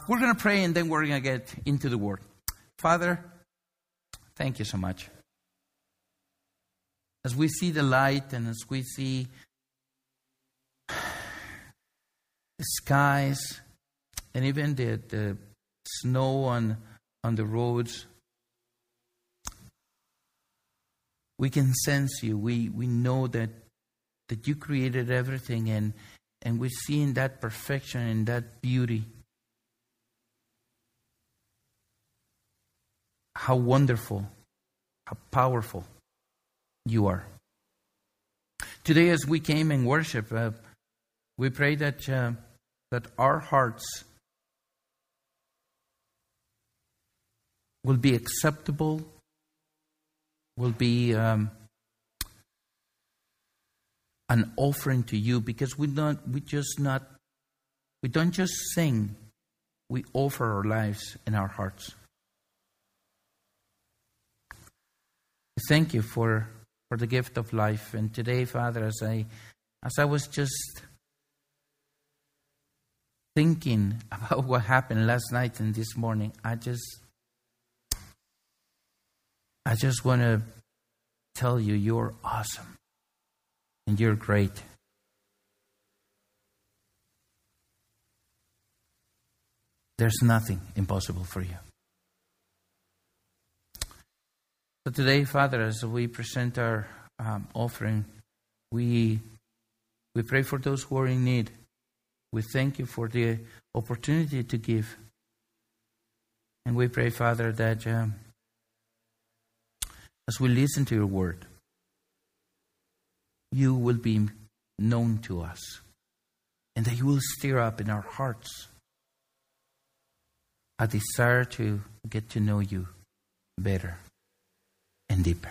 We're going to pray and then we're going to get into the Word. Father, thank you so much. As we see the light and as we see the skies and even the snow on the roads, we can sense you. We know that you created everything, and we see in that perfection and that beauty how wonderful, how powerful you are. Today, as we came and worship, we pray that our hearts will be acceptable, will be an offering to you, because we don't just sing, we offer our lives and our hearts. Thank you for the gift of life. And today, Father, as I was just thinking about what happened last night and this morning, I just want to tell you, you're awesome and you're great. There's nothing impossible for you. So today, Father, as we present our offering, we pray for those who are in need. We thank you for the opportunity to give. And we pray, Father, that as we listen to your word, you will be known to us. And that you will stir up in our hearts a desire to get to know you better and deeper.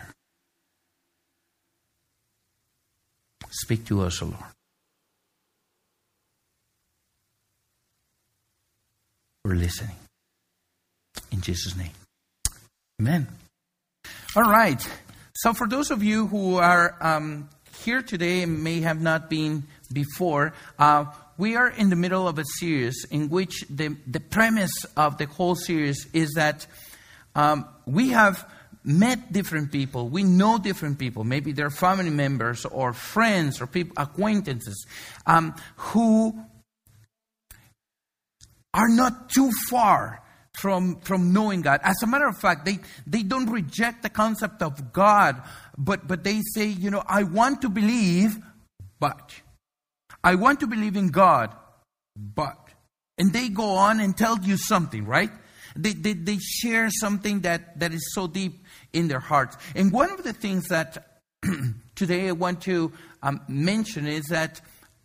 Speak to us, O Lord. We're listening. In Jesus' name. Amen. All right. So for those of you who are here today and may have not been before, we are in the middle of a series in which the premise of the whole series is that we have met different people. We know different people. Maybe they're family members or friends or people, acquaintances, who are not too far from knowing God. As a matter of fact, they don't reject the concept of God, but they say, I want to believe, but I want to believe in God, but. And they go on and tell you something, right? They share something that is so deep in their hearts. And one of the things that today I want to mention is that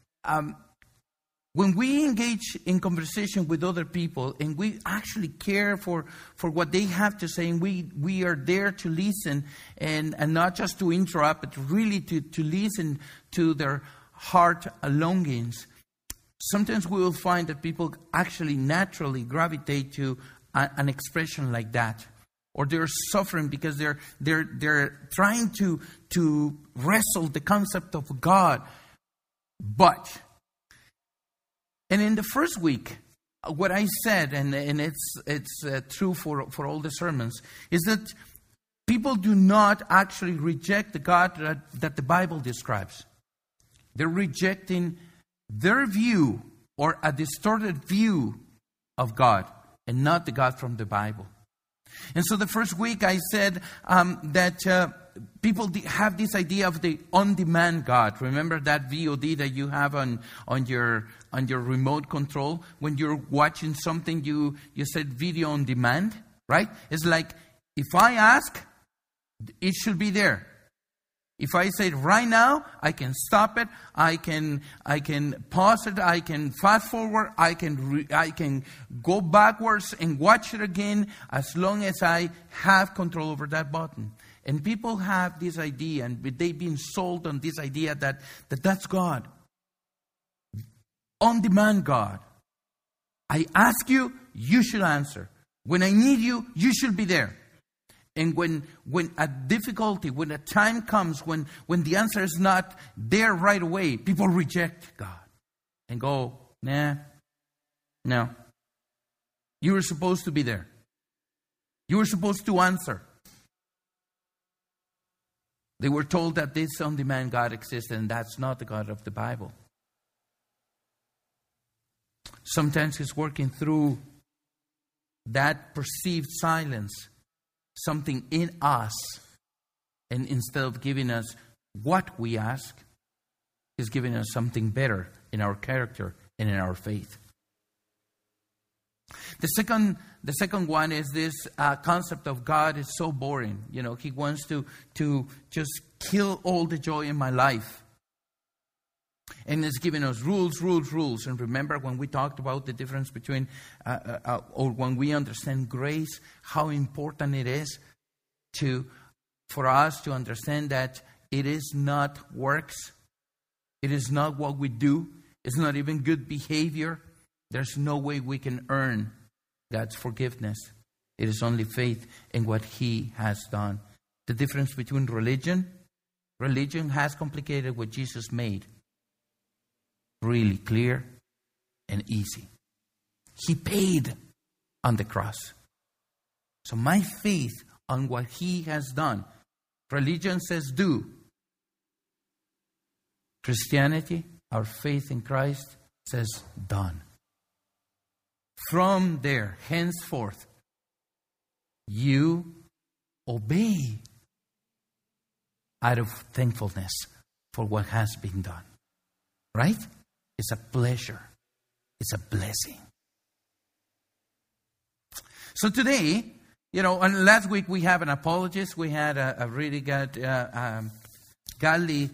when we engage in conversation with other people and we actually care for what they have to say, and we are there to listen and not just to interrupt, but really to listen to their heart longings, sometimes we will find that people actually naturally gravitate to an expression like that. Or they're suffering because they're trying to wrestle the concept of God. But, and in the first week, what I said, and it's true for all the sermons, is that people do not actually reject the God that the Bible describes. They're rejecting their view or a distorted view of God and not the God from the Bible. And so the first week I said that people have this idea of the on-demand God. Remember that VOD that you have on your remote control? When you're watching something, you said video on demand, right? It's like, if I ask, it should be there. If I say right now, I can stop it, I can pause it, I can fast forward, I can go backwards and watch it again, as long as I have control over that button. And people have this idea, and they've been sold on this idea that that's God. On-demand God. I ask you, you should answer. When I need you, you should be there. And when a difficulty, when a time comes, when the answer is not there right away, people reject God and go, nah, no. You were supposed to be there. You were supposed to answer. They were told that this on-demand God existed, and that's not the God of the Bible. Sometimes He's working through that perceived silence, something in us, and instead of giving us what we ask, He's giving us something better in our character and in our faith. The second one is this concept of God is so boring. You know, He wants to just kill all the joy in my life. And it's giving us rules. And remember when we talked about the difference between, or when we understand grace, how important it is for us to understand that it is not works. It is not what we do. It's not even good behavior. There's no way we can earn God's forgiveness. It is only faith in what He has done. The difference between religion has complicated what Jesus made really clear and easy. He paid on the cross. So my faith on what He has done. Religion says do. Christianity, our faith in Christ, says done. From there, henceforth, you obey out of thankfulness for what has been done. Right? It's a pleasure. It's a blessing. So today, you know, and last week we have an apologist. We had a really good, godly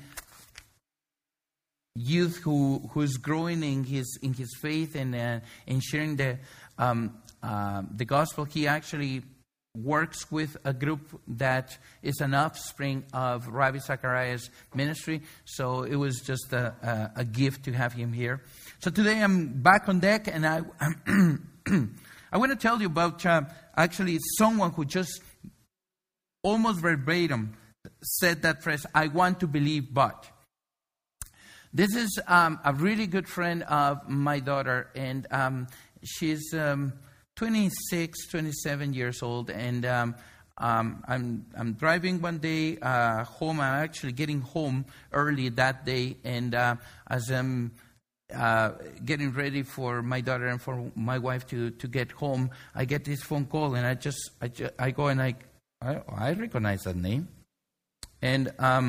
youth who's growing in his faith and sharing the gospel. He actually works with a group that is an offspring of Rabbi Zachariah's ministry. So it was just a gift to have him here. So today I'm back on deck, and I want to tell you about actually someone who just almost verbatim said that phrase, I want to believe, but. This is a really good friend of my daughter, and she's 26, 27 years old, and I'm driving one day home. I'm actually getting home early that day, and as I'm getting ready for my daughter and for my wife to get home, I get this phone call, and I go and I recognize that name, and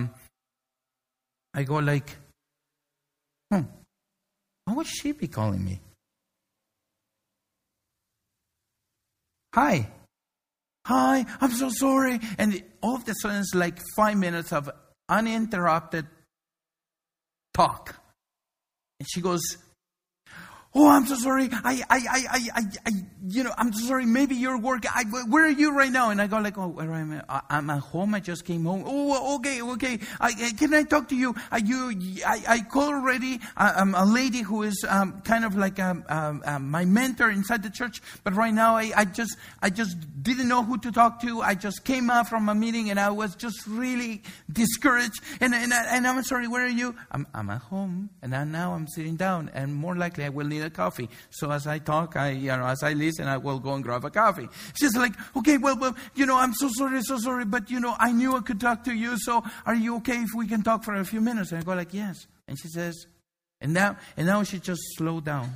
I go like, why would she be calling me? Hi, I'm so sorry. And all of a sudden, it's like 5 minutes of uninterrupted talk. And she goes, oh, I'm so sorry. I'm so sorry. Maybe you're working. Where are you right now? And I go like, oh, where am I? I'm at home. I just came home. Oh, okay. Can I talk to you? I called already. I'm a lady who is kind of like my mentor inside the church. But right now, I just didn't know who to talk to. I just came out from a meeting and I was just really discouraged. And I'm sorry. Where are you? I'm at home. And now I'm sitting down. And more likely, I will need a coffee. So as I talk, as I listen, I will go and grab a coffee. She's like, okay, well, I'm so sorry, but I knew I could talk to you. So are you okay if we can talk for a few minutes? And I go like, yes. And she says, and now she just slowed down.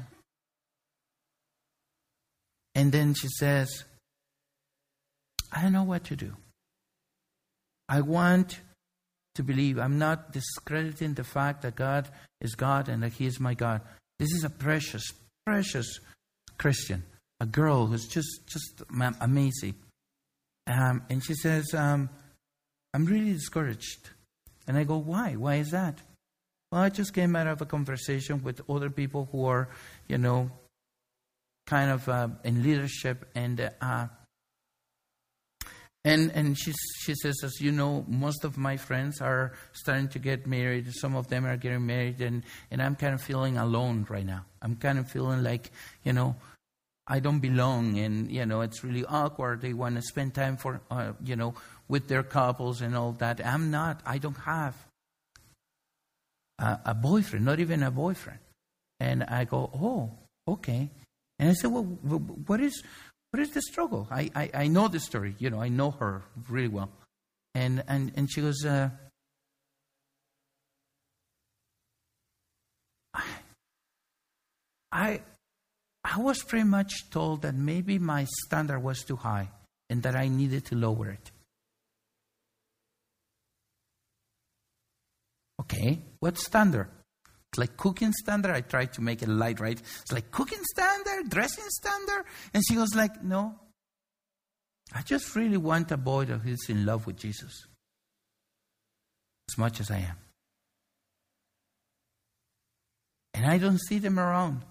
And then she says, I don't know what to do. I want to believe. I'm not discrediting the fact that God is God and that He is my God. This is a precious, precious Christian, a girl who's just amazing. And she says, I'm really discouraged. And I go, why? Why is that? Well, I just came out of a conversation with other people who are, kind of in leadership. And she says, as you know, most of my friends are starting to get married. Some of them are getting married. And I'm kind of feeling alone right now. I'm kind of feeling like, I don't belong. And, it's really awkward. They want to spend time with their couples and all that. I don't have a boyfriend, not even a boyfriend. And I go, oh, okay. And I said, well, what is the struggle? I know the story. I know her really well. And she goes, I was pretty much told that maybe my standard was too high and that I needed to lower it. Okay, what standard? It's like cooking standard. I tried to make it light, right? It's like cooking standard, dressing standard. And she was like, no. I just really want a boy that is in love with Jesus. As much as I am. And I don't see them around.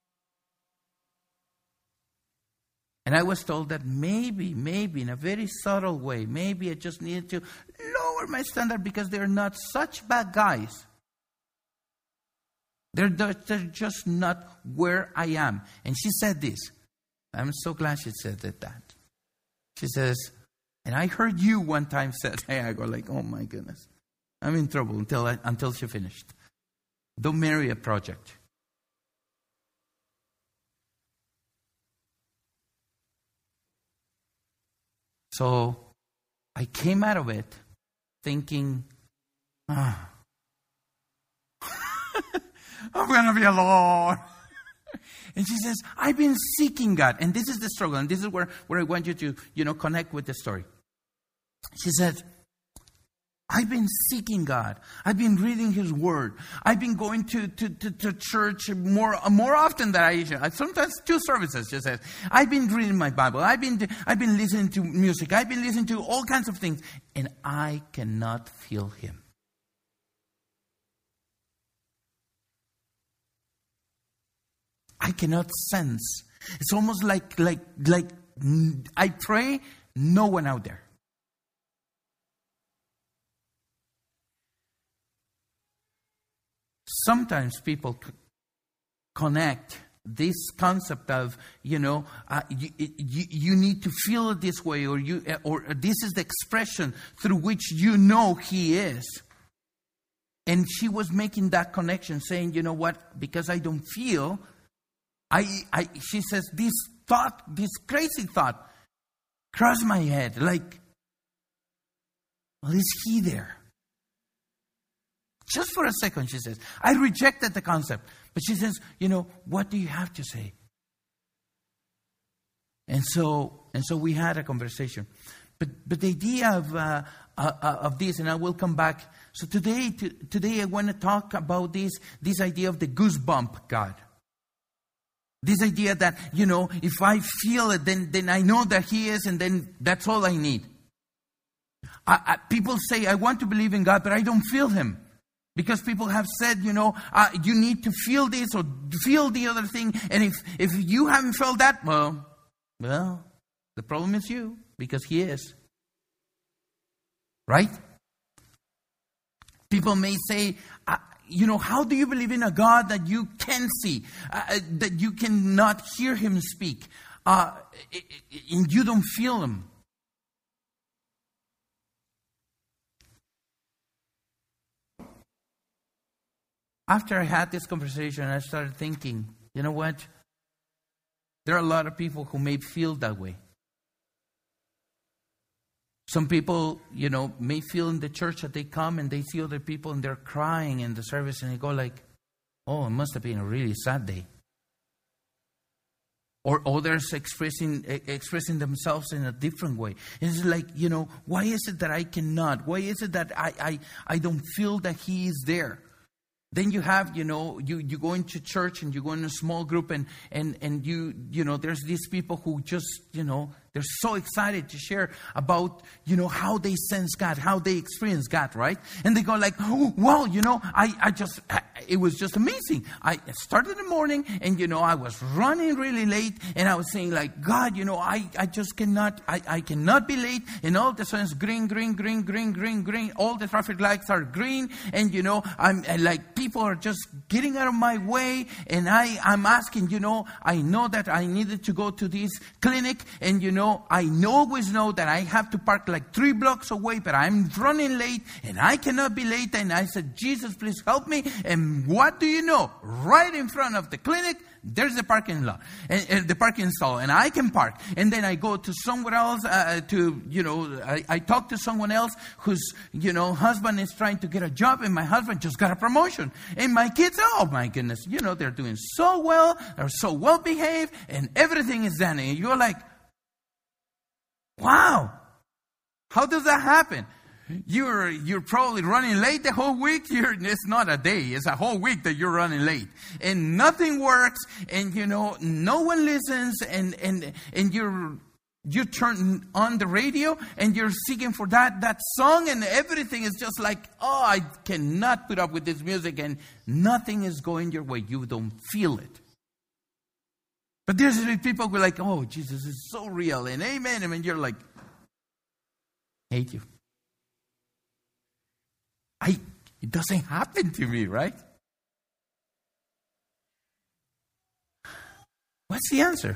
And I was told that maybe in a very subtle way, maybe I just needed to lower my standard because they're not such bad guys. They're just not where I am. And she said this. I'm so glad she said that. She says, and I heard you one time said, hey, I go like, oh my goodness. I'm in trouble until she finished. Don't marry a project. So I came out of it thinking, I'm going to be alone. And she says, I've been seeking God. And this is the struggle. And this is where I want you to, connect with the story. She said, I've been seeking God. I've been reading His Word. I've been going to church more often than I usually. Sometimes 2 services, she says. I've been reading my Bible. I've been listening to music. I've been listening to all kinds of things. And I cannot feel Him. I cannot sense. It's almost like I pray, no one out there. Sometimes people connect this concept of, you need to feel it this way, or this is the expression through which He is. And she was making that connection, saying, you know what, because I don't feel, she says, this crazy thought crossed my head, like, well, is He there? Just for a second, she says. I rejected the concept. But she says, what do you have to say? And so we had a conversation. But the idea of this, and I will come back. So today I want to talk about this idea of the goosebump God. This idea that, if I feel it, then I know that He is, and then that's all I need. People say, I want to believe in God, but I don't feel Him. Because people have said, you need to feel this or feel the other thing. And if you haven't felt that, well, the problem is you, because He is. Right? People may say, how do you believe in a God that you can see, that you cannot hear Him speak, and you don't feel Him? After I had this conversation, I started thinking, you know what? There are a lot of people who may feel that way. Some people, may feel in the church that they come and they see other people and they're crying in the service and they go like, oh, it must have been a really sad day. Or others expressing themselves in a different way. And it's like, why is it that I cannot? Why is it that I don't feel that He is there? Then you have, you go into church and you go in a small group and there's these people who just, they're so excited to share about, how they sense God, how they experience God, right? And they go like, oh, well, it was just amazing. I started in the morning and, I was running really late and I was saying like, God, I just cannot, I cannot be late. And all of a sudden it's green, green, green, green, green, green. All the traffic lights are green. And, I'm like, people are just getting out of my way. And I'm asking, I know that I needed to go to this clinic and, I always know that I have to park like 3 blocks away, but I'm running late and I cannot be late. And I said, Jesus, please help me. And what do you know? Right in front of the clinic, there's the parking lot, and the parking stall, and I can park. And then I go to somewhere else I talk to someone else whose, husband is trying to get a job, and my husband just got a promotion. And my kids, oh my goodness, they're doing so well, they're so well behaved, and everything is done. And you're like, wow, how does that happen? You're probably running late the whole week. It's not a day, it's a whole week that you're running late. And nothing works, and no one listens, and you turn on the radio and you're seeking for that song, and everything is just like, oh, I cannot put up with this music, and nothing is going your way. You don't feel it. But there's people who are like, oh, Jesus is so real, and amen. And you're like, hate you. It doesn't happen to me, right? What's the answer?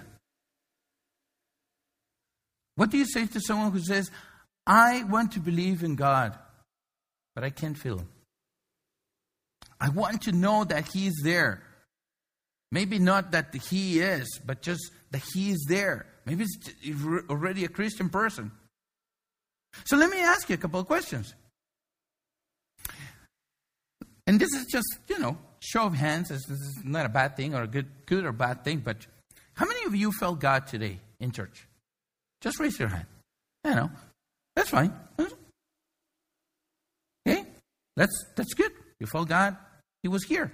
What do you say to someone who says, I want to believe in God, but I can't feel Him? I want to know that He is there. Maybe not that He is, but just that He is there. Maybe it's already a Christian person. So let me ask you a couple of questions. And this is just, show of hands. This is not a bad thing or a good or bad thing, but how many of you felt God today in church? Just raise your hand. That's fine. Okay, that's good. You felt God. He was here.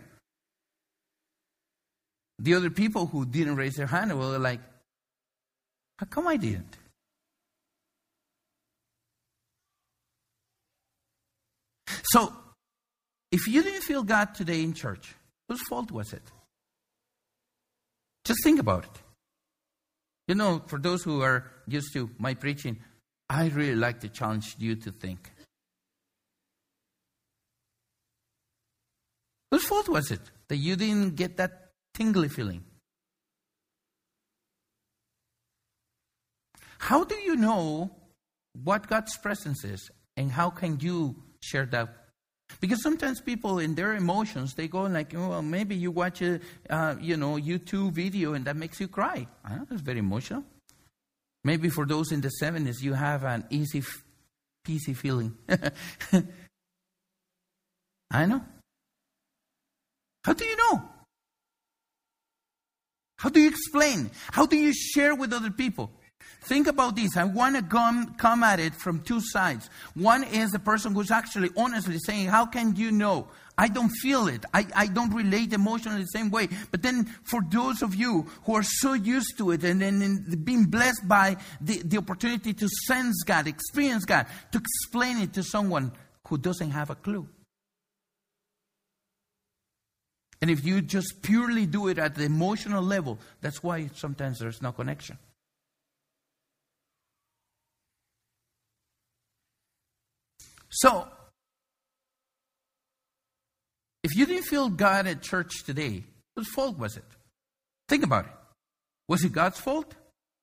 The other people who didn't raise their hand were like, how come I didn't? So, if you didn't feel God today in church, whose fault was it? Just think about it. For those who are used to my preaching, I really like to challenge you to think. Whose fault was it that you didn't get that tingly feeling? How do you know what God's presence is, and how can you share that? Because sometimes people in their emotions, they go like, well, maybe you watch a YouTube video and that makes you cry. I know, that's very emotional. Maybe for those in the 70s, you have an easy, peasy feeling. I know. How do you know? How do you explain? How do you share with other people? Think about this. I want to come at it from two sides. One is the person who's actually honestly saying, how can you know? I don't feel it. I don't relate emotionally the same way. But then for those of you who are so used to it and then being blessed by the opportunity to sense God, experience God, to explain it to someone who doesn't have a clue. And if you just purely do it at the emotional level, that's why sometimes there's no connection. So, if you didn't feel God at church today, whose fault was it? Think about it. Was it God's fault?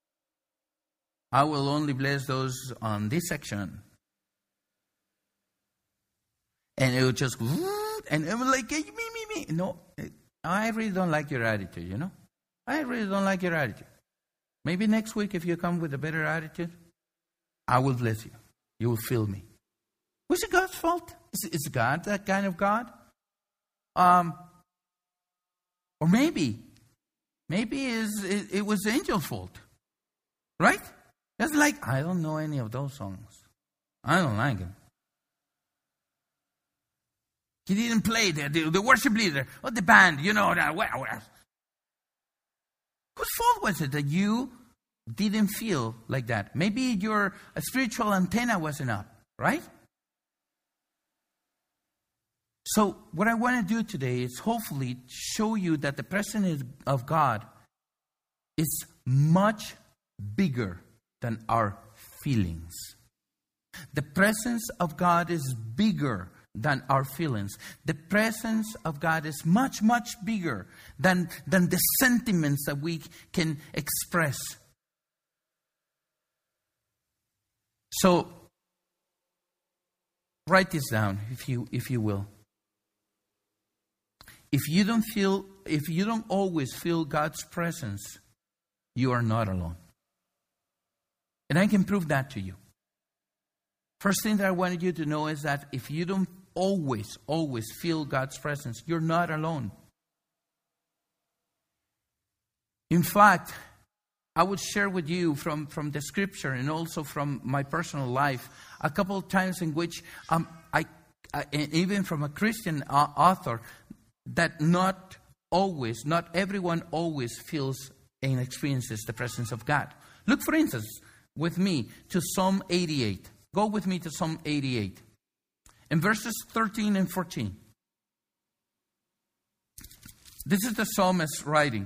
I will only bless those on this section. And it would just, and it was like, me. No, I really don't like your attitude, I really don't like your attitude. Maybe next week, if you come with a better attitude, I will bless you. You will feel me. Was it God's fault? Is God that kind of God? Or maybe it was the angel's fault. Right? That's like, I don't know any of those songs. I don't like them. He didn't play the worship leader or the band, that. Whose fault was it that you didn't feel like that? Maybe your spiritual antenna wasn't up, right? So what I want to do today is hopefully show you that the presence of God is much bigger than our feelings. The presence of God is bigger than our feelings. The presence of God is much, much bigger than the sentiments that we can express. So, write this down, if you will. if you don't always feel God's presence, you are not alone. And I can prove that to you. First thing that I wanted you to know is that if you don't always feel God's presence, you're not alone. In fact, I would share with you from the scripture and also from my personal life a couple of times in which I even from a Christian author, that not everyone always feels and experiences the presence of God. Look, for instance, with me to Psalm 88. Go with me to Psalm 88. In verses 13 and 14. This is the psalmist writing.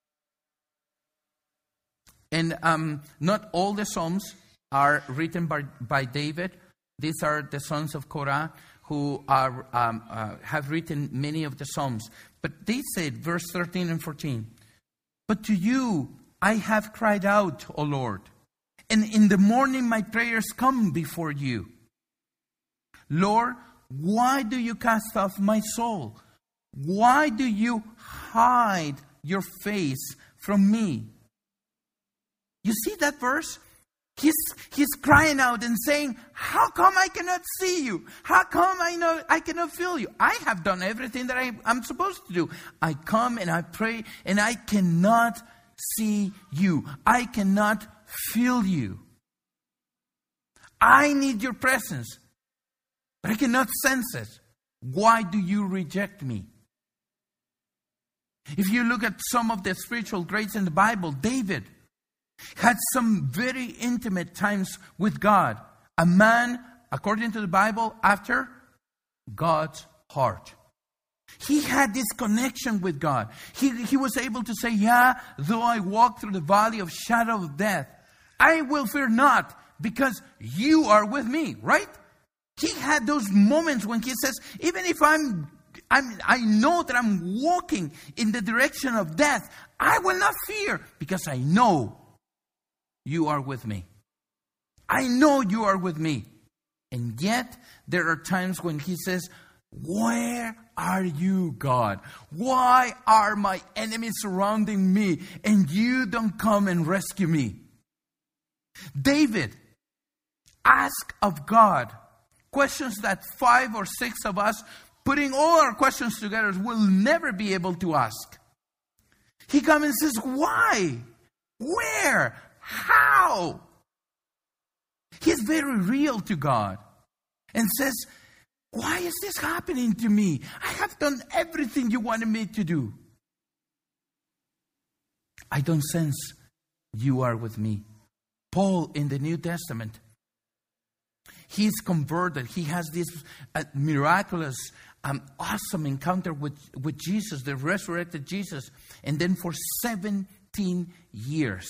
And not all the psalms are written by David. These are the sons of Korah who have written many of the psalms. But they said, verse 13 and 14, "But to you I have cried out, O Lord, and in the morning my prayers come before you. Lord, why do you cast off my soul? Why do you hide your face from me?" You see that verse? He's crying out and saying, "How come I cannot see you? How come I cannot feel you? I have done everything that I'm supposed to do. I come and I pray and I cannot see you. I cannot feel you. I need your presence, but I cannot sense it. Why do you reject me?" If you look at some of the spiritual greats in the Bible, David had some very intimate times with God. A man, according to the Bible, after God's heart. He had this connection with God. He was able to say, "Yeah, though I walk through the valley of shadow of death, I will fear not, because you are with me," right? He had those moments when he says, even if I know that I'm walking in the direction of death, I will not fear, because I know you are with me. I know you are with me. And yet, there are times when he says, "Where are you, God? Why are my enemies surrounding me and you don't come and rescue me?" David asked of God questions that 5 or 6 of us, putting all our questions together, will never be able to ask. He comes and says, "Why? Where? How?" He's very real to God and says, "Why is this happening to me? I have done everything you wanted me to do. I don't sense you are with me." Paul in the New Testament, he's converted. He has this miraculous, awesome encounter with Jesus, the resurrected Jesus. And then for 17 years,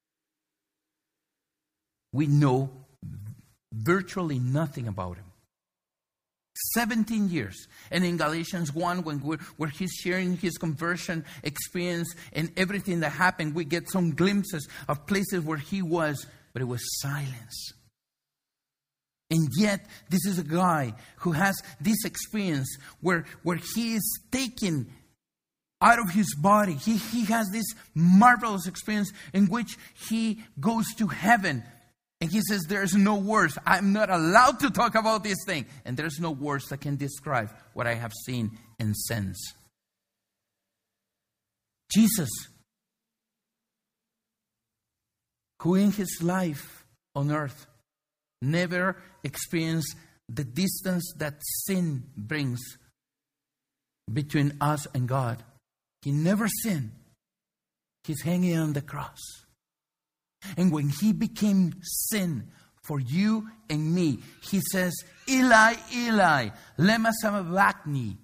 we know virtually nothing about him. 17 years. And in Galatians 1, where he's sharing his conversion experience and everything that happened, we get some glimpses of places where he was, but it was silence. And yet, this is a guy who has this experience where he is taken out of his body. He has this marvelous experience in which he goes to heaven. And he says, "There's no words. I'm not allowed to talk about this thing. And there's no words that can describe what I have seen and sensed." Jesus, who in his life on earth never experienced the distance that sin brings between us and God. He never sinned. He's hanging on the cross. And when he became sin for you and me, he says, "Eli, Eli, lema sabachthani."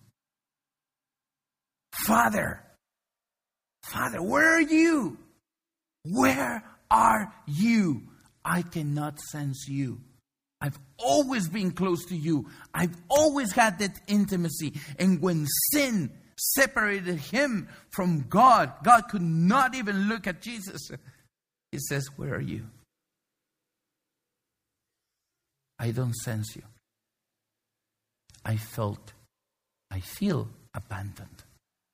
Father, where are you? Where are you? I cannot sense you. I've always been close to you. I've always had that intimacy. And when sin separated him from God, God could not even look at Jesus. He says, "Where are you? I don't sense you. I feel abandoned.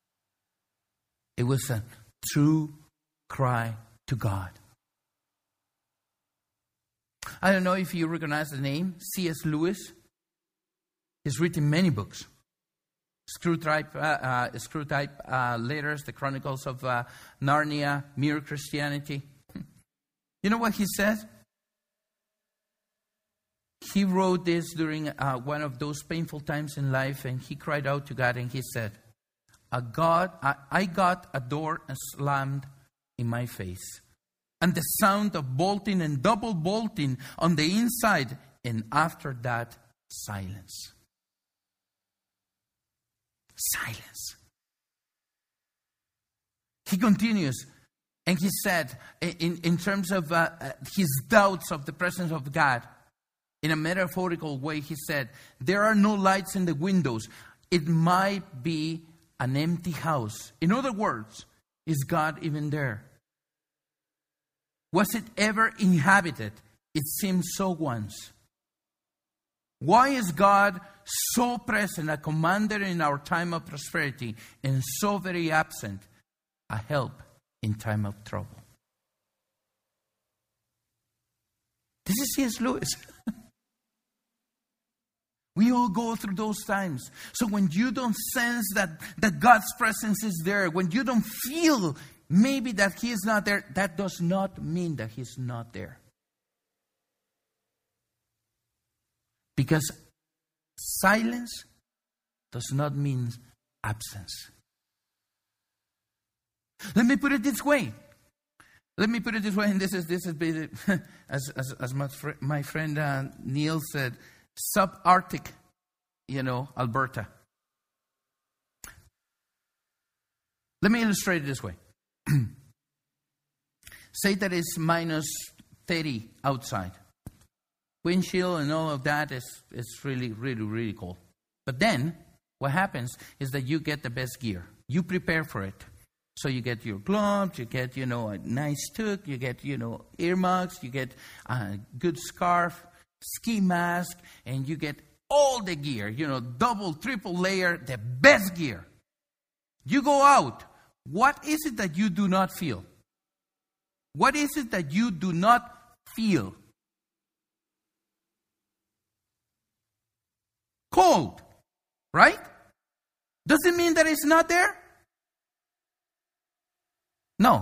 It was a true cry to God. I don't know if you recognize the name, C.S. Lewis. He's written many books. Screwtape Letters, The Chronicles of Narnia, Mere Christianity. You know what he says? He wrote this during one of those painful times in life, and he cried out to God, and he said, I got a door slammed in my face, and the sound of bolting and double bolting on the inside, and after that, silence. Silence. He continues, and he said, in terms of his doubts of the presence of God, in a metaphorical way, he said, there are no lights in the windows. It might be an empty house. In other words, is God even there? Was it ever inhabited? It seems so once. Why is God so present, a commander in our time of prosperity, and so very absent, a help in time of trouble? This is C.S. Lewis. We all go through those times. So when you don't sense that God's presence is there, when you don't feel maybe that He is not there, that does not mean that He's not there. Because silence does not mean absence. Let me put it this way. And this is basic, as my friend Neil said, subarctic, Alberta. Let me illustrate it this way. Say that it's minus 30 outside. Wind chill and all of that is really, really, really cold. But then, what happens is that you get the best gear. You prepare for it. So you get your gloves, you get, a nice toque, you get, earmuffs, you get a good scarf, ski mask, and you get all the gear, double, triple layer, the best gear. You go out. What is it that you do not feel? What is it that you do not feel? Cold, right? Does it mean that it's not there? No.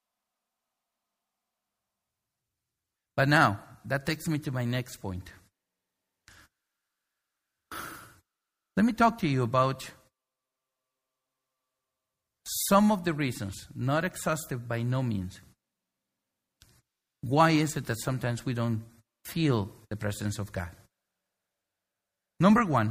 But now, that takes me to my next point. Let me talk to you about some of the reasons, not exhaustive by no means. Why is it that sometimes we don't feel the presence of God? Number one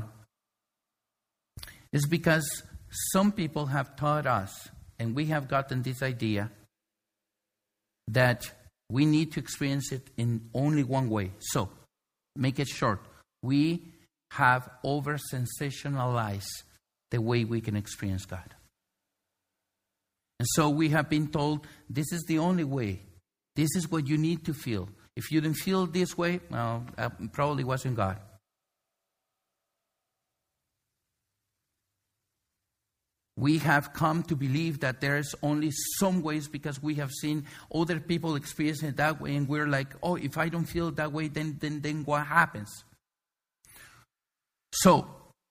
is because some people have taught us, and we have gotten this idea, that we need to experience it in only one way. So, make it short. We have over-sensationalized the way we can experience God. And so we have been told, this is the only way. This is what you need to feel. If you didn't feel this way, well, it probably wasn't God. We have come to believe that there's only some ways because we have seen other people experience it that way, and we're like, oh, if I don't feel that way, then what happens? So,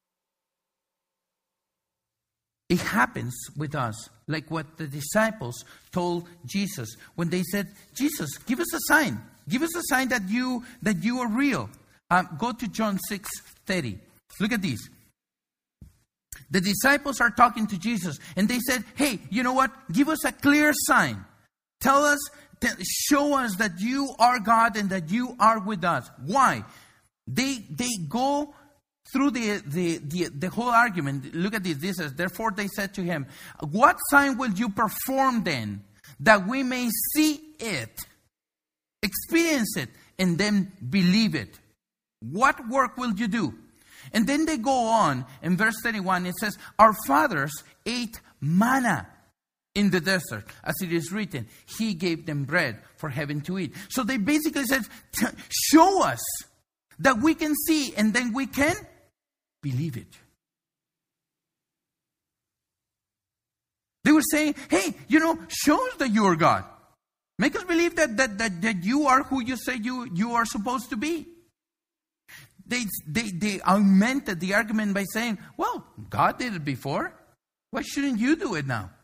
it happens with us, like what the disciples told Jesus when they said, Jesus, give us a sign. Give us a sign that you are real. Go to John 6:30. Look at this. The disciples are talking to Jesus, and they said, hey, you know what? Give us a clear sign. Tell us, show us that you are God and that you are with us. Why? They go through the whole argument. Look at this. This says, therefore they said to him, what sign will you perform then, that we may see it, experience it, and then believe it? What work will you do? And then they go on, in verse 31, it says, our fathers ate manna in the desert, as it is written, He gave them bread for heaven to eat. So they basically said, show us that we can see, and then we can believe it. They were saying, hey, show us that you are God. Make us believe that you are who you say you are supposed to be. They augmented the argument by saying, well, God did it before. Why shouldn't you do it now?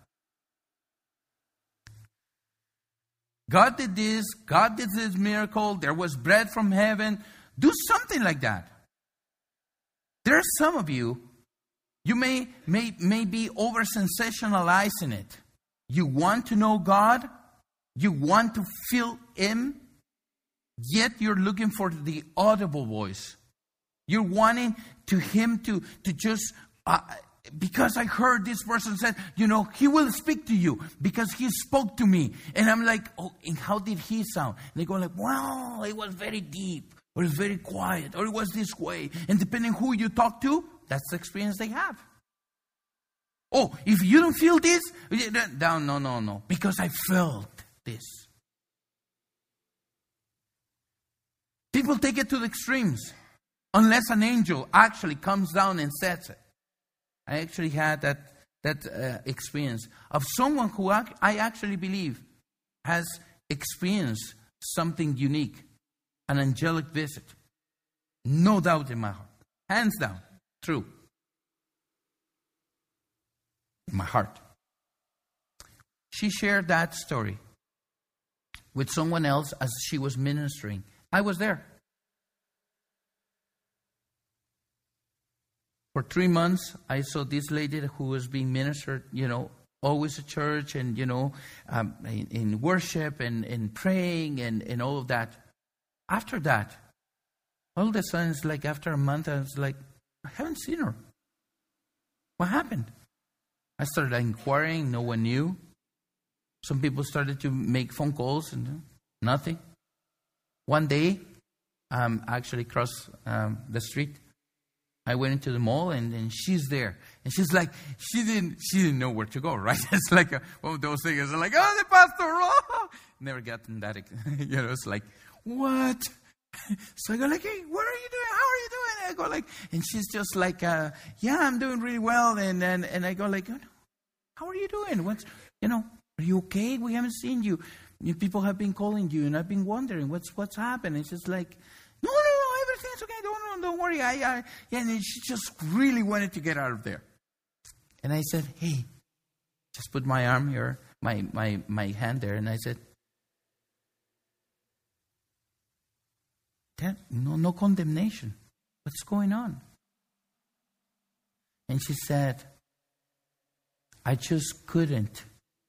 God did this. God did this miracle. There was bread from heaven. Do something like that. There are some of you may be over-sensationalizing it. You want to know God. You want to feel Him. Yet you're looking for the audible voice. You're wanting Him to just... because I heard this person said, He will speak to you because He spoke to me. And I'm like, oh, and how did He sound? And they go like, well, it was very deep, or it was very quiet, or it was this way. And depending who you talk to, that's the experience they have. Oh, if you don't feel this, no, because I felt this. People take it to the extremes, unless an angel actually comes down and says it. I actually had that experience of someone who I actually believe has experienced something unique, an angelic visit. No doubt in my heart. Hands down. True. In my heart. She shared that story with someone else as she was ministering. I was there. For 3 months, I saw this lady who was being ministered, always at church and, in worship and praying and all of that. After that, all of a sudden, it's like after a month, I was like, I haven't seen her. What happened? I started inquiring. No one knew. Some people started to make phone calls and nothing. One day, actually across the street, I went into the mall and she's there. And she's like, she didn't know where to go, right? It's like one of those things. Like, oh, the pastor, oh! Never gotten that. It's like, what? So I go like, hey, what are you doing? How are you doing? I go like, and she's just like, yeah, I'm doing really well. And I go like, how are you doing? Are you okay? We haven't seen you. People have been calling you and I've been wondering what's happened. And she's like, no, everything's okay. Don't worry. And she just really wanted to get out of there. And I said, hey, just put my arm here, my hand there. And I said, no condemnation. What's going on? And she said, I just couldn't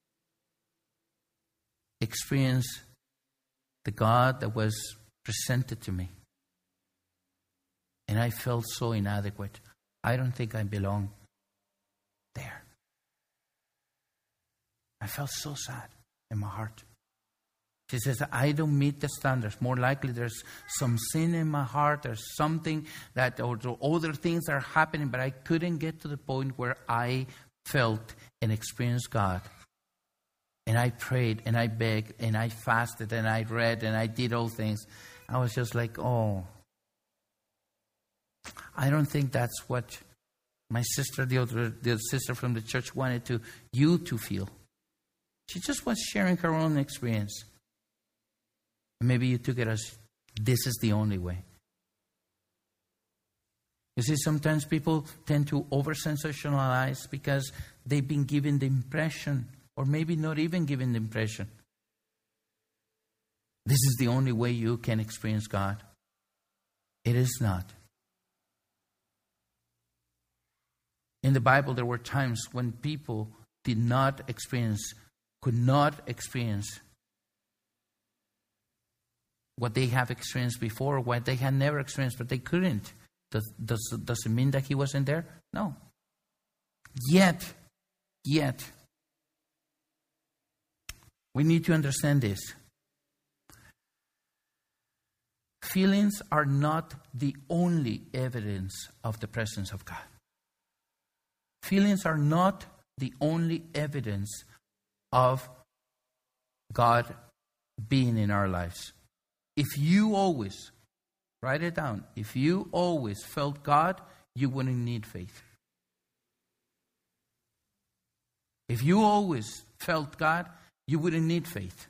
experience the God that was presented to me. And I felt so inadequate. I don't think I belong there. I felt so sad in my heart. She says, I don't meet the standards. More likely there's some sin in my heart. There's something that, or other things are happening, but I couldn't get to the point where I felt and experienced God. And I prayed and I begged and I fasted and I read and I did all things. I was just like, oh, I don't think that's what my sister, the sister from the church, wanted you to feel. She just was sharing her own experience. Maybe you took it as, this is the only way. You see, sometimes people tend to over-sensationalize because they've been given the impression, or maybe not even given the impression, this is the only way you can experience God. It is not. In the Bible, there were times when people could not experience what they have experienced before, what they had never experienced, but they couldn't. Does it mean that He wasn't there? No. Yet, we need to understand this. Feelings are not the only evidence of the presence of God. Feelings are not the only evidence of God being in our lives. If you always, write it down, if you always felt God, you wouldn't need faith. If you always felt God, you wouldn't need faith.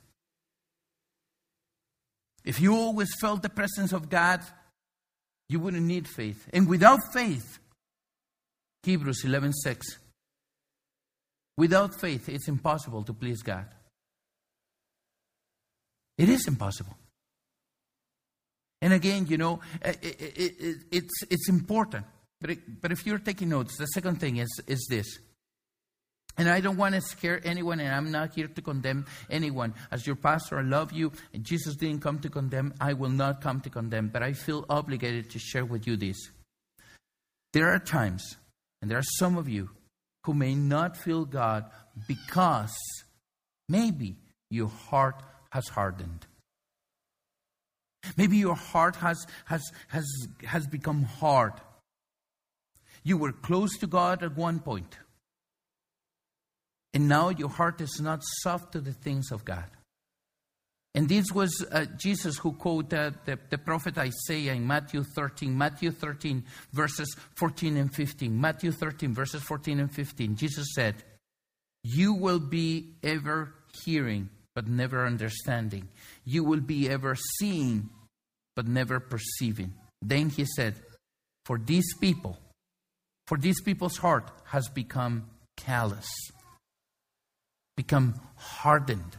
If you always felt the presence of God, you wouldn't need faith. And without faith, Hebrews 11:6, without faith, it's impossible to please God. It is impossible. And again, it's important. But if you're taking notes, the second thing is this. And I don't want to scare anyone, and I'm not here to condemn anyone. As your pastor, I love you, and Jesus didn't come to condemn. I will not come to condemn, but I feel obligated to share with you this. There are times, and there are some of you, who may not feel God because maybe your heart has hardened. Maybe your heart has become hard. You were close to God at one point. And now your heart is not soft to the things of God. And this was Jesus who quoted the prophet Isaiah in Matthew 13, verses 14 and 15. Matthew 13, verses 14 and 15. Jesus said, "You will be ever hearing, but never understanding. You will be ever seeing, but never perceiving." Then he said, for these people's heart has become callous, become hardened.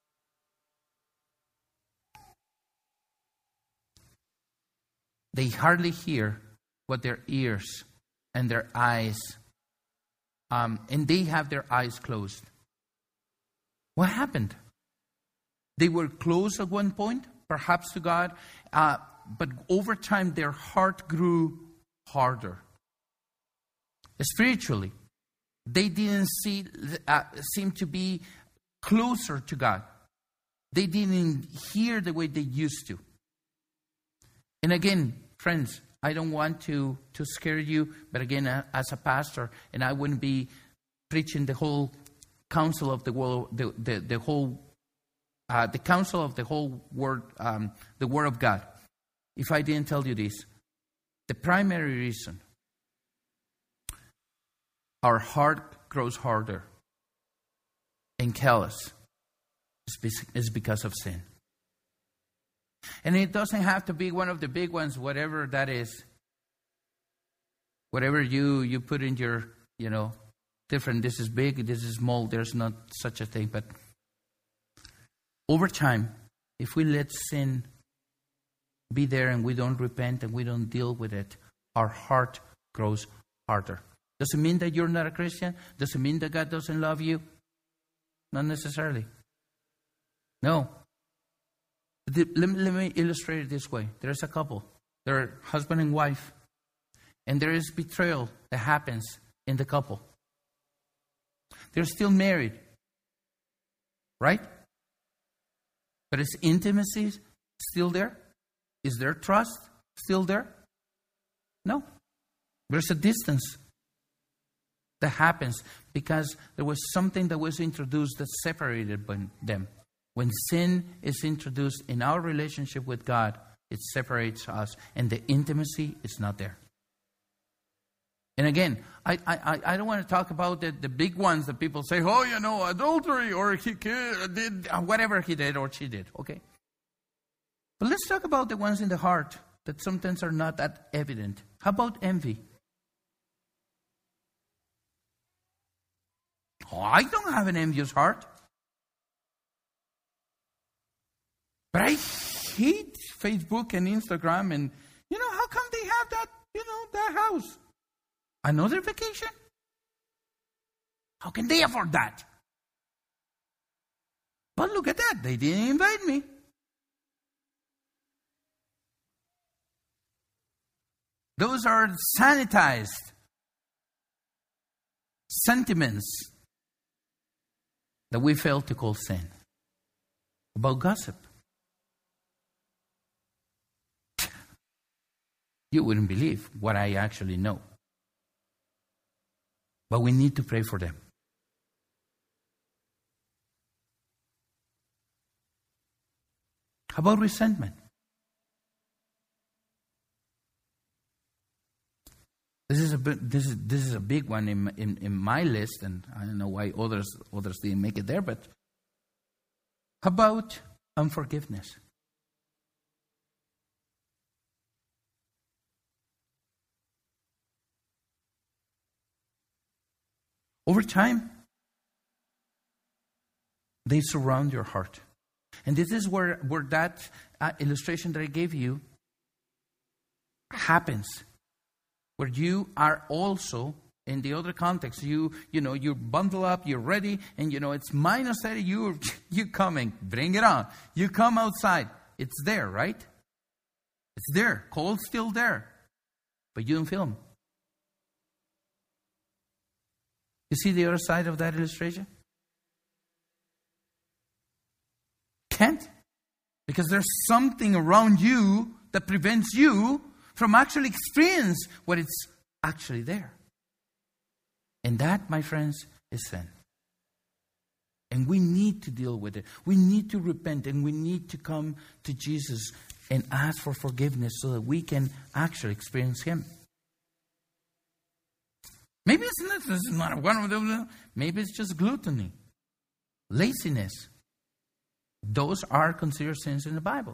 They hardly hear what their ears and their eyes, and they have their eyes closed. What happened? They were close at one point, perhaps to God, but over time their heart grew harder. Spiritually, they didn't seem to be closer to God. They didn't hear the way they used to. And again, friends, I don't want to scare you, but again, as a pastor, and I wouldn't be preaching the whole counsel of the world, the counsel of the whole word, the Word of God, if I didn't tell you this. The primary reason our heart grows harder and callous is because of sin. And it doesn't have to be one of the big ones, whatever that is. Whatever you put in your, different, this is big, this is small, there's not such a thing. But over time, if we let sin be there and we don't repent and we don't deal with it, our heart grows harder. Does it mean that you're not a Christian? Does it mean that God doesn't love you? Not necessarily. No. Let me illustrate it this way. There's a couple. They're husband and wife. And there is betrayal that happens in the couple. They're still married. Right? But is intimacy still there? Is there trust still there? No. There's a distance that happens because there was something that was introduced that separated them. When sin is introduced in our relationship with God, it separates us, and the intimacy is not there. And again, I don't want to talk about the big ones that people say, adultery, or he did whatever he did or she did. Okay. But let's talk about the ones in the heart that sometimes are not that evident. How about envy? Oh, I don't have an envious heart. But I hate Facebook and Instagram and, how come they have that, that house? Another vacation? How can they afford that? But look at that, they didn't invite me. Those are sanitized sentiments that we fail to call sin. About gossip. You wouldn't believe what I actually know. But we need to pray for them. How about resentment? This is this is a big one in my list, and I don't know why others didn't make it there. But how about unforgiveness? Over time, they surround your heart. And this is where that illustration that I gave you happens. Where you are also, in the other context, you bundle up, you're ready, and it's -30, you coming, bring it on. You come outside. It's there, right? It's there. Cold's still there. But you don't feel them. You see the other side of that illustration? Can't. Because there's something around you that prevents you from actually experience what it's actually there. And that, my friends, is sin. And we need to deal with it. We need to repent, and we need to come to Jesus and ask for forgiveness so that we can actually experience Him. Maybe it's not one of them. Maybe it's just gluttony, laziness. Those are considered sins in the Bible.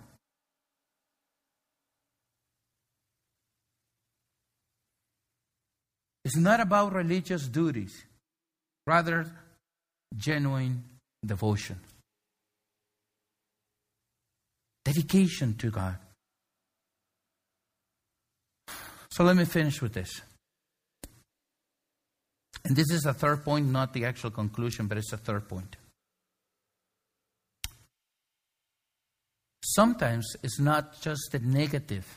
It's not about religious duties, rather genuine devotion. Dedication to God. So let me finish with this. And this is a third point, not the actual conclusion, but it's a third point. Sometimes it's not just the negative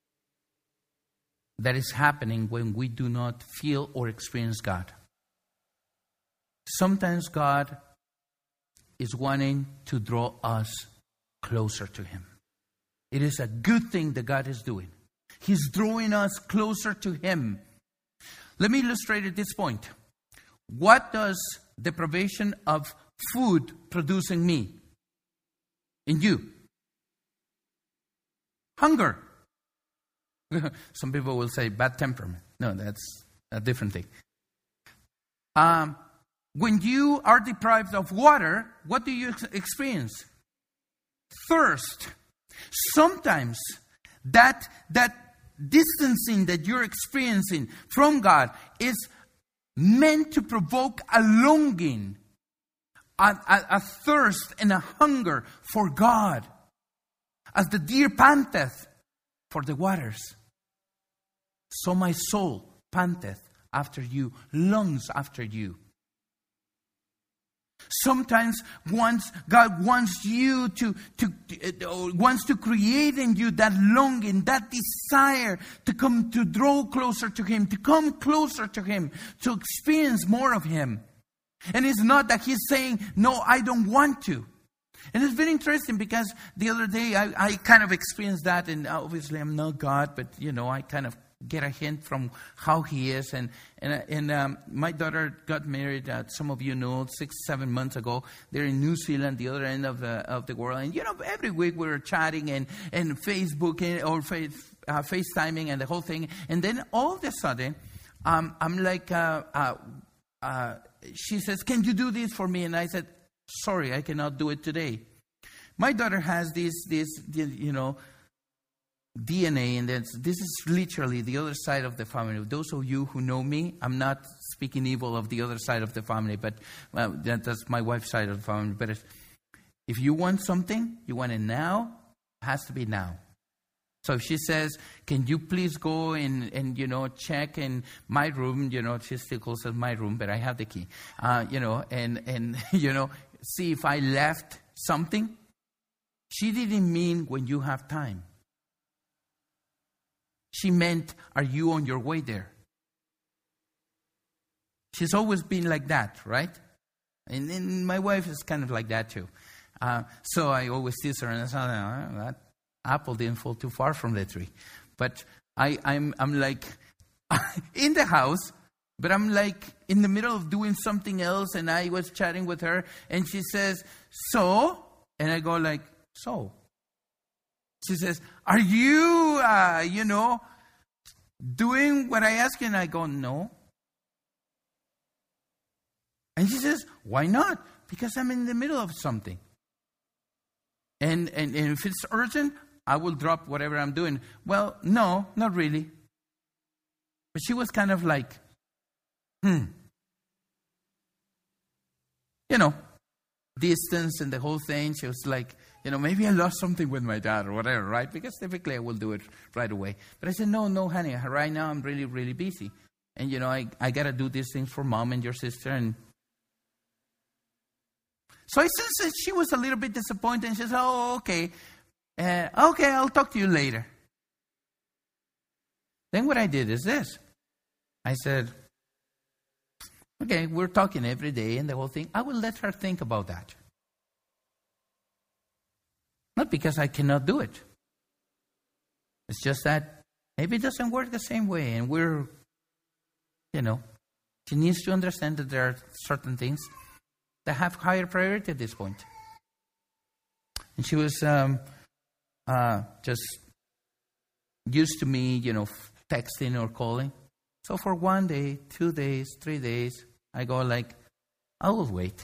that is happening when we do not feel or experience God. Sometimes God is wanting to draw us closer to Him. It is a good thing that God is doing. He's drawing us closer to Him. Let me illustrate at this point. What does deprivation of food produce in me? In you? Hunger. Some people will say bad temperament. No, that's a different thing. When you are deprived of water, what do you experience? Thirst. Sometimes that distancing that you're experiencing from God is meant to provoke a longing, a thirst and a hunger for God. As the deer panteth for the waters, so my soul panteth after you, longs after you. Sometimes God wants you wants to create in you that longing, that desire to draw closer to Him, to come closer to Him, to experience more of Him. And it's not that He's saying, no, I don't want to. And it's very interesting because the other day I kind of experienced that, and obviously I'm not God, but I kind of get a hint from how He is. And my daughter got married, some of you know, 6-7 months ago. They're in New Zealand, the other end of the world. And every week we're chatting and Facebook or FaceTiming and the whole thing. And then all of a sudden, I'm like, she says, "Can you do this for me?" And I said, "Sorry, I cannot do it today." My daughter has this DNA, and this is literally the other side of the family. Those of you who know me, I'm not speaking evil of the other side of the family, but that's my wife's side of the family. But if you want something, you want it now, it has to be now. So if she says, "Can you please go and check in my room," she still calls it my room, but I have the key, and see if I left something. She didn't mean when you have time. She meant, are you on your way there? She's always been like that, right? And my wife is kind of like that too. So I always tease her, and I say, that apple didn't fall too far from the tree. But I'm like in the house, but I'm like in the middle of doing something else, and I was chatting with her, and she says, "So?" And I go like, "So?" She says, "Are you, doing what I ask you? And I go, no. And she says, why not? Because I'm in the middle of something. And if it's urgent, I will drop whatever I'm doing. Well, no, not really. But she was kind of like, distance and the whole thing. She was like, maybe I lost something with my dad or whatever, right? Because typically I will do it right away. But I said, no, honey, right now I'm really, really busy. And, I got to do these things for Mom and your sister. And so I sensed that she was a little bit disappointed. And she said, oh, okay. Okay, I'll talk to you later. Then what I did is this. I said, okay, we're talking every day and the whole thing. I will let her think about that. Not because I cannot do it. It's just that maybe it doesn't work the same way. And she needs to understand that there are certain things that have higher priority at this point. And she was just used to me, texting or calling. So for 1 day, 2 days, 3 days, I go like, I will wait.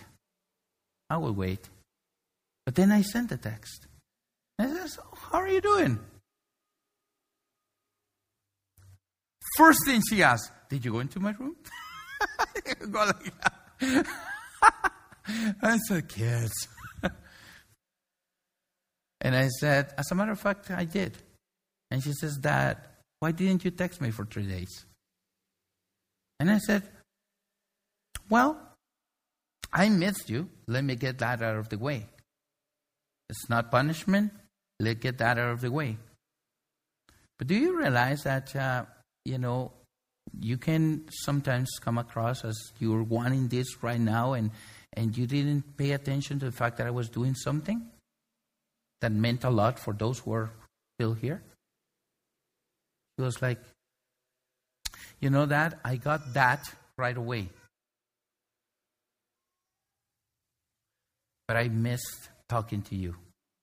But then I sent a text. And I said, how are you doing? First thing she asked, did you go into my room? Go like that. I said, yes. And I said, as a matter of fact, I did. And she says, Dad, why didn't you text me for 3 days? And I said, well, I missed you. Let me get that out of the way. It's not punishment. Let's get that out of the way. But do you realize that, you can sometimes come across as you're wanting this right now and you didn't pay attention to the fact that I was doing something that meant a lot for those who are still here? He was like, Dad, I got that right away. But I missed talking to you.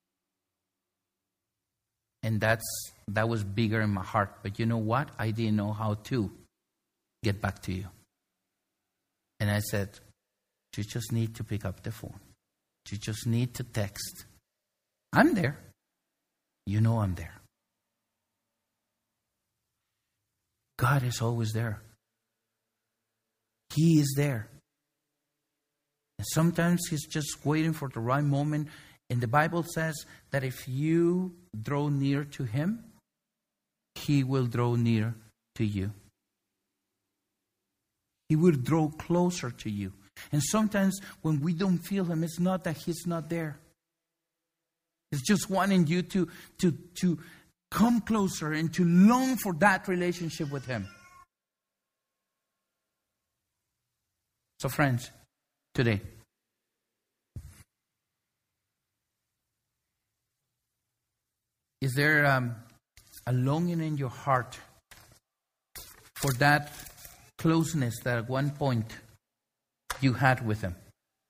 And that was bigger in my heart. But you know what? I didn't know how to get back to you. And I said, you just need to pick up the phone. You just need to text. I'm there. You know I'm there. God is always there. He is there. And sometimes He's just waiting for the right moment. And the Bible says that if you draw near to Him, He will draw near to you. He will draw closer to you. And sometimes when we don't feel Him, it's not that He's not there. It's just wanting you to come closer and to long for that relationship with Him. So friends, today, is there a longing in your heart for that closeness that at one point you had with Him?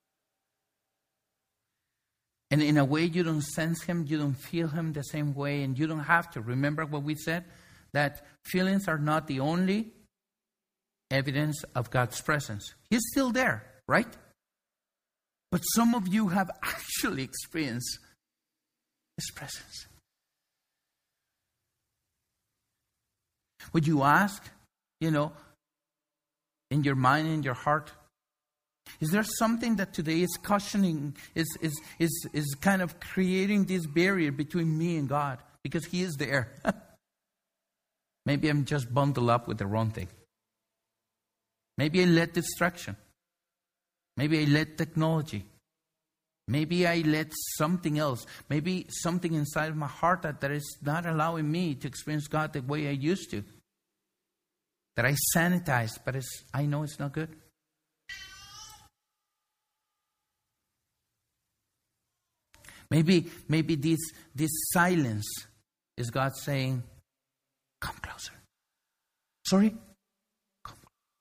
And in a way you don't sense Him, you don't feel Him the same way, and you don't have to. Remember what we said? That feelings are not the only evidence of God's presence. He's still there, right? But some of you have actually experienced His presence. Would you ask, in your mind, in your heart, is there something that today is cautioning, is kind of creating this barrier between me and God? Because He is there. Maybe I'm just bundled up with the wrong thing. Maybe I let distraction. Maybe I let technology. Maybe I let something else. Maybe something inside of my heart that is not allowing me to experience God the way I used to. That I sanitized, but I know it's not good. Maybe this silence is God saying, come closer. Sorry? Come.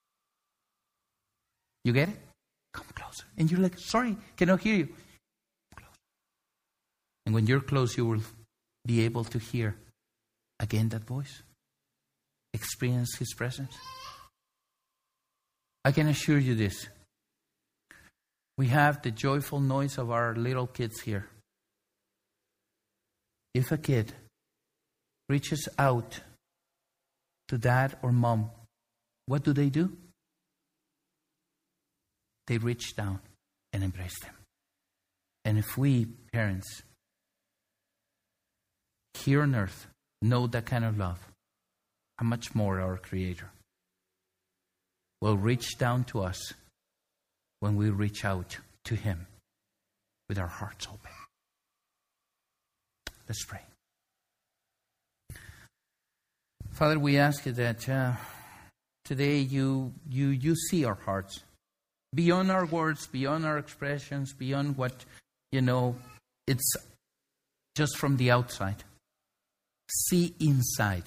You get it? Come closer. And you're like, sorry, cannot hear you. Come closer. And when you're close, you will be able to hear again that voice. experience His presence? I can assure you this. We have the joyful noise of our little kids here. If a kid reaches out to dad or mom, what do? They reach down and embrace them. And if we, parents, here on earth, know that kind of love, how much more our Creator will reach down to us when we reach out to Him with our hearts open. Let's pray. Father, we ask you that today you see our hearts. Beyond our words, beyond our expressions, beyond what, it's just from the outside. See inside.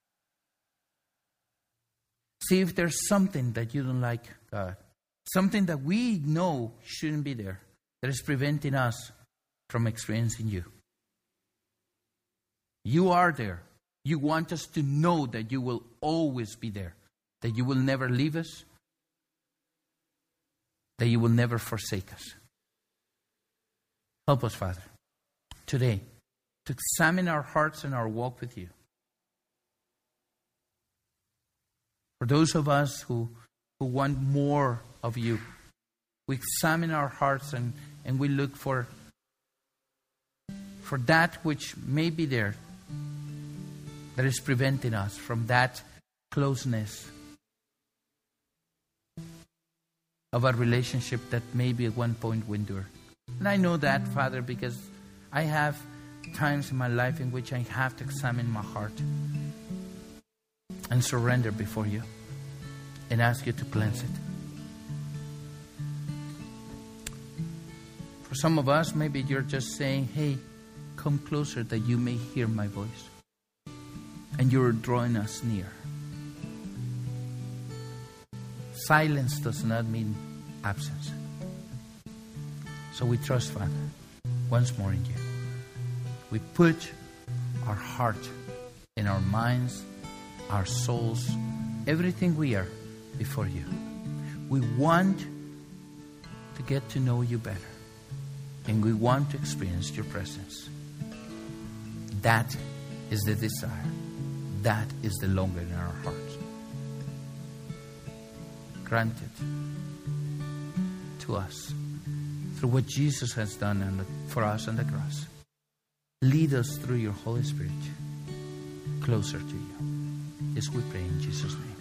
See if there's something that you don't like, God. Something that we know shouldn't be there, that is preventing us from experiencing you. You are there. You want us to know that you will always be there, that you will never leave us, that you will never forsake us. Help us, Father, today to examine our hearts and our walk with you. For those of us who want more of you, we examine our hearts and we look for that which may be there that is preventing us from that closeness of a relationship that maybe at one point we endure. And I know that, Father, because I have times in my life in which I have to examine my heart and surrender before you and ask you to cleanse it. For some of us, maybe you're just saying, hey, come closer that you may hear my voice. And you're drawing us near. Silence does not mean absence. So we trust, Father, once more in you. We put our heart and our minds, our souls, everything we are before you. We want to get to know you better. And we want to experience your presence. That is the desire. That is the longing in our hearts. Grant it to us through what Jesus has done for us on the cross. Lead us through your Holy Spirit closer to you. This we pray in Jesus' name.